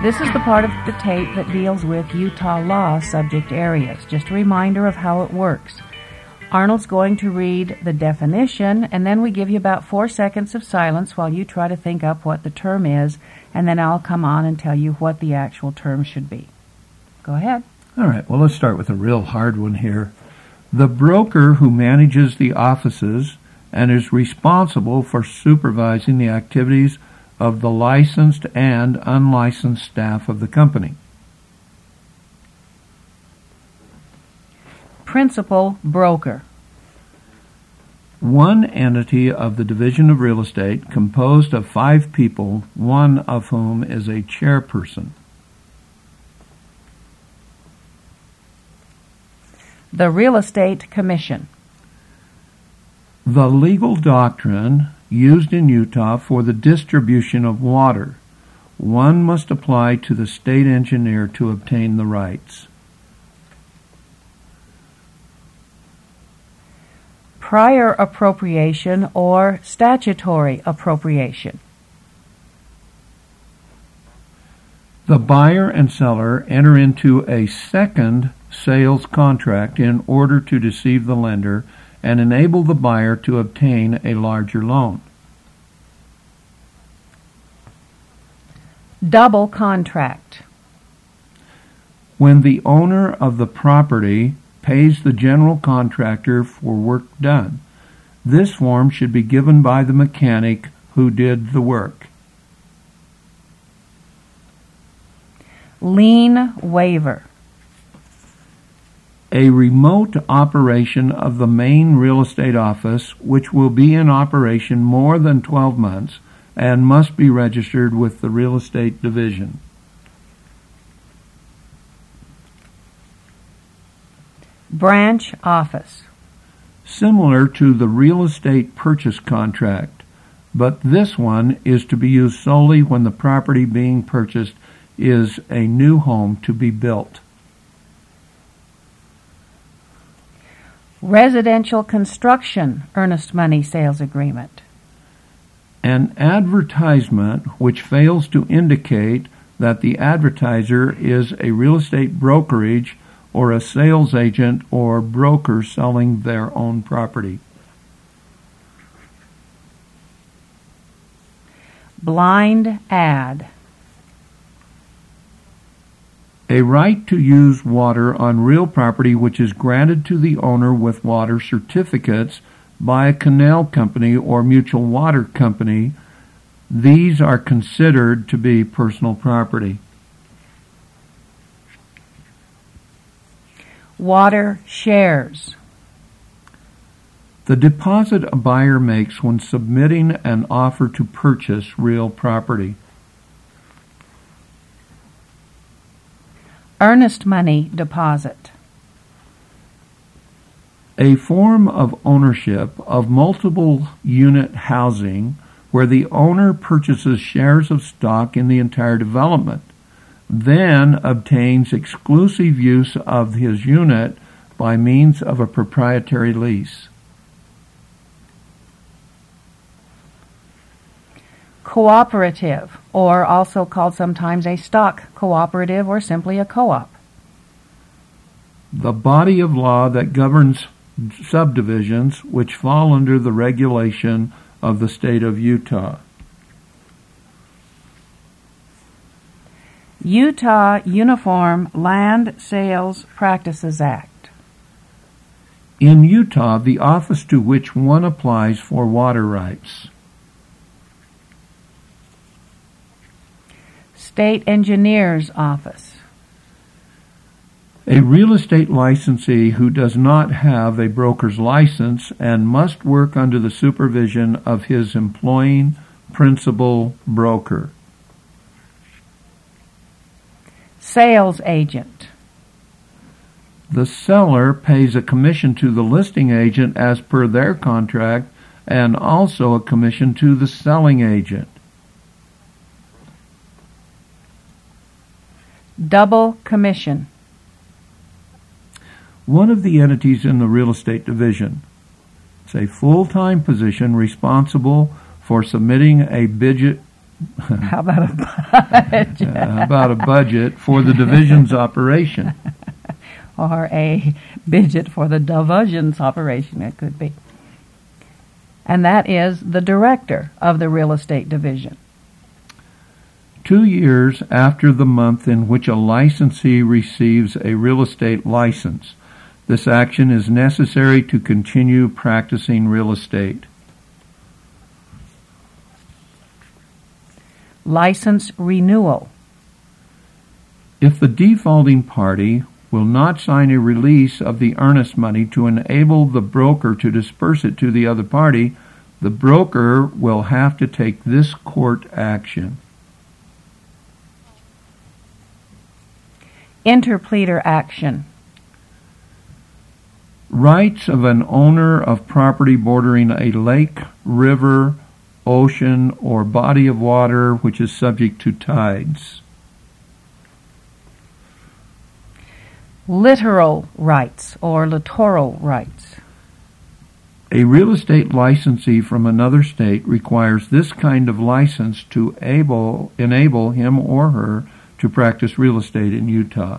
This is the part of the tape that deals with Utah law subject areas. Just a reminder of how it works. Arnold's going to read the definition, and then we give you about 4 seconds of silence while you try to think up what the term is, and then I'll come on and tell you what the actual term should be. Go ahead. All right, well, let's start with a real hard one here. The broker who manages the offices and is responsible for supervising the activities of the licensed and unlicensed staff of the company. Principal broker. One entity of the Division of Real Estate composed of 5 people, one of whom is a chairperson. The Real Estate Commission. The legal doctrine used in Utah for the distribution of water. One must apply to the state engineer to obtain the rights. Prior appropriation or statutory appropriation. The buyer and seller enter into a second sales contract in order to deceive the lender and enable the buyer to obtain a larger loan. Double contract. When the owner of the property pays the general contractor for work done, this form should be given by the mechanic who did the work. Lien waiver. A remote operation of the main real estate office, which will be in operation more than 12 months and must be registered with the real estate division. Branch office. Similar to the real estate purchase contract, but this one is to be used solely when the property being purchased is a new home to be built. Residential construction earnest money sales agreement. An advertisement which fails to indicate that the advertiser is a real estate brokerage or a sales agent or broker selling their own property. Blind ad. A right to use water on real property which is granted to the owner with water certificates by a canal company or mutual water company. These are considered to be personal property. Water shares. The deposit a buyer makes when submitting an offer to purchase real property. Earnest money deposit. A form of ownership of multiple unit housing where the owner purchases shares of stock in the entire development, then obtains exclusive use of his unit by means of a proprietary lease. Cooperative, or also called sometimes a stock cooperative or simply a co-op. The body of law that governs subdivisions which fall under the regulation of the state of Utah. Utah Uniform Land Sales Practices Act. In Utah, the office to which one applies for water rights. State Engineer's Office. A real estate licensee who does not have a broker's license and must work under the supervision of his employing principal broker. Sales agent. The seller pays a commission to the listing agent as per their contract and also a commission to the selling agent. Double commission. One of the entities in the real estate division. It's a full-time position responsible for submitting a How about a budget? About a budget for the division's operation. Or a budget for the division's operation, it could be. And that is the director of the real estate division. 2 years after the month in which a licensee receives a real estate license, this action is necessary to continue practicing real estate. License renewal. If the defaulting party will not sign a release of the earnest money to enable the broker to disperse it to the other party, the broker will have to take this court action. Interpleader action. Rights of an owner of property bordering a lake, river, ocean, or body of water which is subject to tides. Littoral rights or littoral rights. A real estate licensee from another state requires this kind of license to enable him or her to practice real estate in Utah.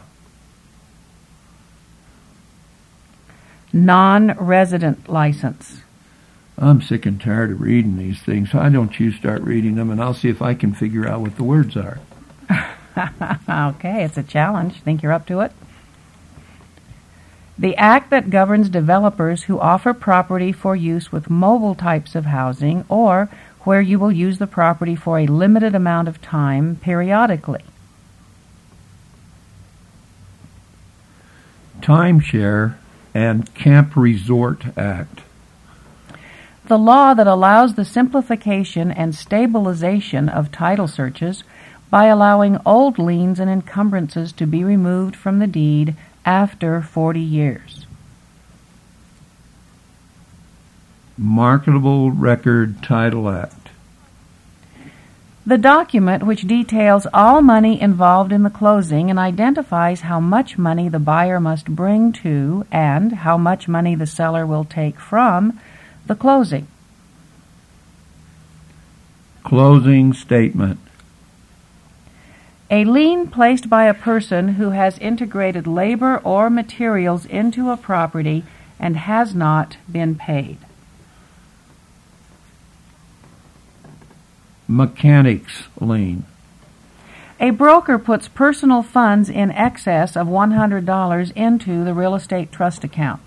Non-resident license. I'm sick and tired of reading these things. Why don't you start reading them and I'll see if I can figure out what the words are. Okay, it's a challenge. Think you're up to it? The act that governs developers who offer property for use with mobile types of housing or where you will use the property for a limited amount of time periodically. Timeshare and Camp Resort Act. The law that allows the simplification and stabilization of title searches by allowing old liens and encumbrances to be removed from the deed after 40 years. Marketable Record Title Act. The document which details all money involved in the closing and identifies how much money the buyer must bring to and how much money the seller will take from the closing. Closing Statement. A lien placed by a person who has integrated labor or materials into a property and has not been paid. Mechanics Lien. A broker puts personal funds in excess of $100 into the real estate trust account.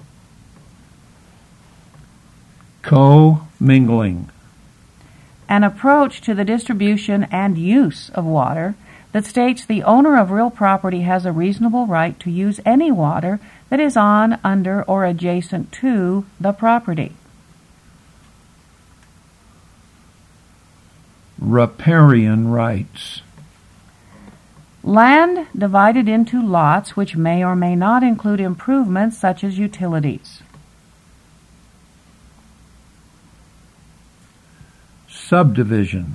Co-mingling. An approach to the distribution and use of water that states the owner of real property has a reasonable right to use any water that is on, under, or adjacent to the property. Riparian rights. Land divided into lots which may or may not include improvements such as utilities. Subdivision.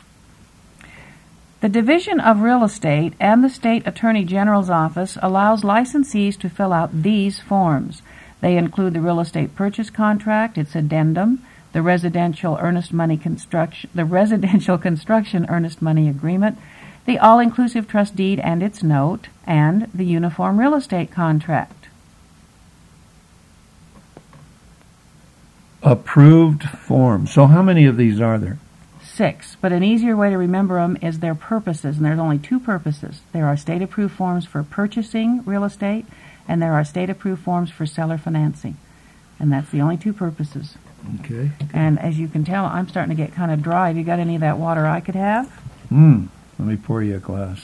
The Division of Real Estate and the State Attorney General's Office allows licensees to fill out these forms. They include the real estate purchase contract, its addendum, the residential construction earnest money agreement, the all-inclusive trust deed and its note, and the uniform real estate contract. Approved forms. So how many of these are there? 6, but an easier way to remember them is their purposes, and there's only 2 purposes. There are state-approved forms for purchasing real estate, and there are state-approved forms for seller financing. And that's the only 2 purposes. Okay. And as you can tell, I'm starting to get kind of dry. Have you got any of that water I could have? Let me pour you a glass.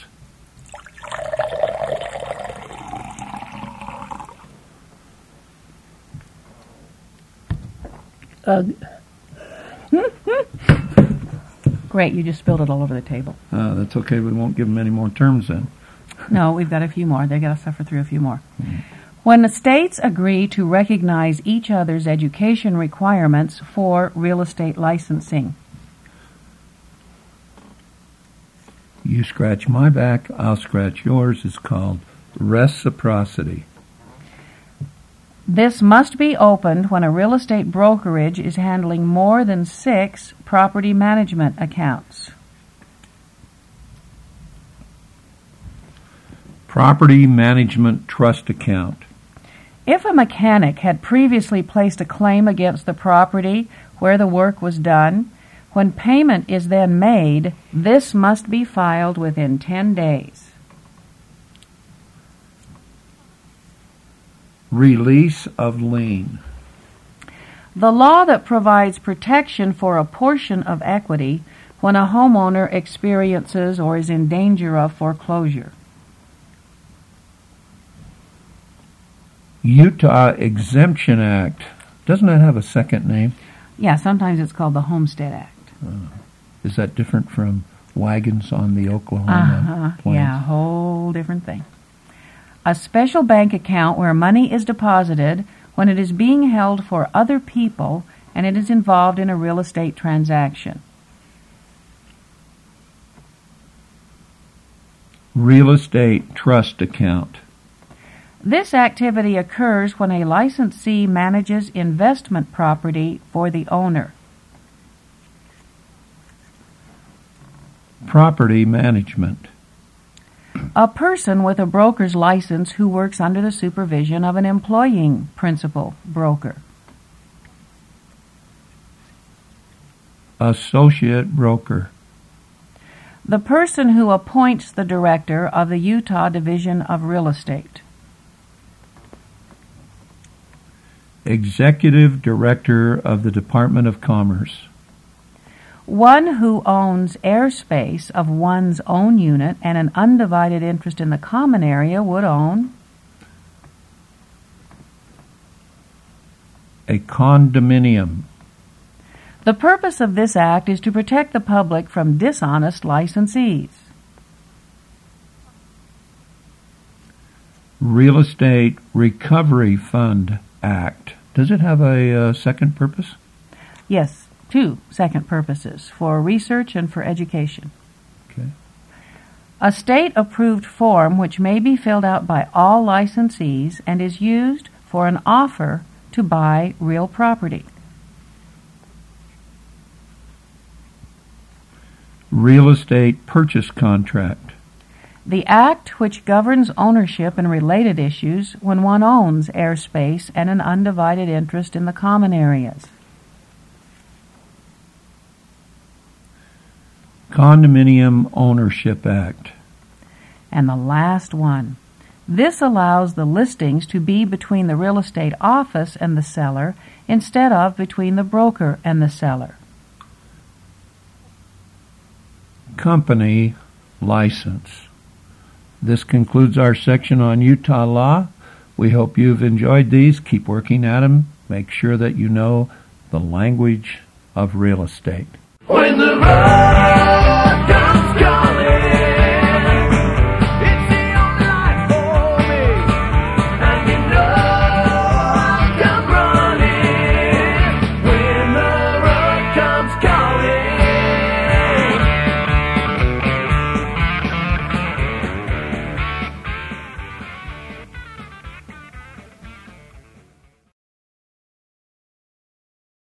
Great, you just spilled it all over the table. That's okay. We won't give them any more terms then. No, we've got a few more. They've got to suffer through a few more. When the states agree to recognize each other's education requirements for real estate licensing. You scratch my back, I'll scratch yours. It's called reciprocity. This must be opened when a real estate brokerage is handling more than 6 property management accounts. Property management trust account. If a mechanic had previously placed a claim against the property where the work was done, when payment is then made, this must be filed within 10 days. Release of lien. The law that provides protection for a portion of equity when a homeowner experiences or is in danger of foreclosure. Utah Exemption Act. Doesn't that have a second name? Yeah, sometimes it's called the Homestead Act. Is that different from wagons on the Oklahoma plains? Yeah, a whole different thing. A special bank account where money is deposited when it is being held for other people and it is involved in a real estate transaction. Real estate trust account. This activity occurs when a licensee manages investment property for the owner. Property management. A person with a broker's license who works under the supervision of an employing principal broker. Associate broker. The person who appoints the director of the Utah Division of Real Estate. Executive director of the Department of Commerce. One who owns airspace of one's own unit and an undivided interest in the common area would own a condominium. The purpose of this act is to protect the public from dishonest licensees. Real Estate Recovery Fund Act. Does it have a second purpose? Yes, two second purposes, for research and for education. Okay. A state-approved form which may be filled out by all licensees and is used for an offer to buy real property. Real estate purchase contract. The act which governs ownership and related issues when one owns airspace and an undivided interest in the common areas. Condominium Ownership Act. And the last one. This allows the listings to be between the real estate office and the seller instead of between the broker and the seller. Company license. This concludes our section on Utah law. We hope you've enjoyed these. Keep working at them. Make sure that you know the language of real estate. When the